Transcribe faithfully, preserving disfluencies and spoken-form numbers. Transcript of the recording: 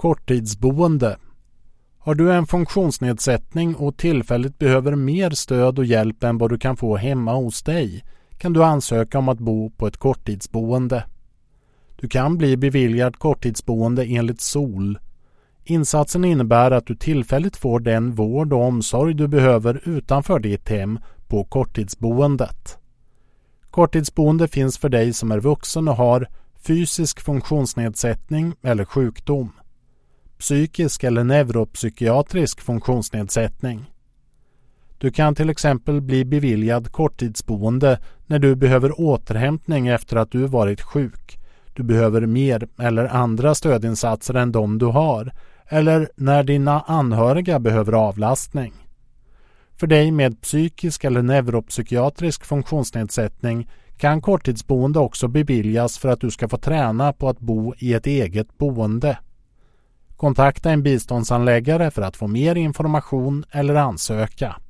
Korttidsboende. Har du en funktionsnedsättning och tillfälligt behöver mer stöd och hjälp än vad du kan få hemma hos dig, kan du ansöka om att bo på ett korttidsboende. Du kan bli beviljad korttidsboende enligt S O L. Insatsen innebär att du tillfälligt får den vård och omsorg du behöver utanför ditt hem på korttidsboendet. Korttidsboende finns för dig som är vuxen och har fysisk funktionsnedsättning eller sjukdom, psykisk eller neuropsykiatrisk funktionsnedsättning. Du kan till exempel bli beviljad korttidsboende när du behöver återhämtning efter att du varit sjuk. Du behöver mer eller andra stödinsatser än de du har, eller när dina anhöriga behöver avlastning. För dig med psykisk eller neuropsykiatrisk funktionsnedsättning kan korttidsboende också beviljas för att du ska få träna på att bo i ett eget boende. Kontakta en biståndsanläggare för att få mer information eller ansöka.